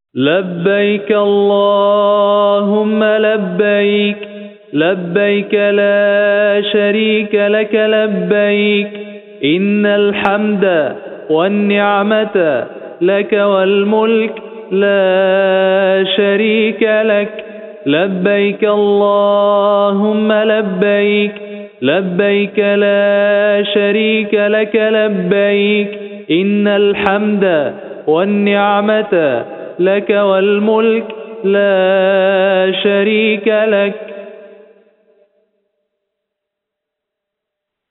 لبيك اللهم لبيك، لبيك لا شريك لك لبيك، إن الحمد والنعمة لك والملك لا شريك لك. لبيك اللهم لبيك، لبيك لا شريك لك لبيك، إن الحمد والنعمة لك والملك لا شريك لك.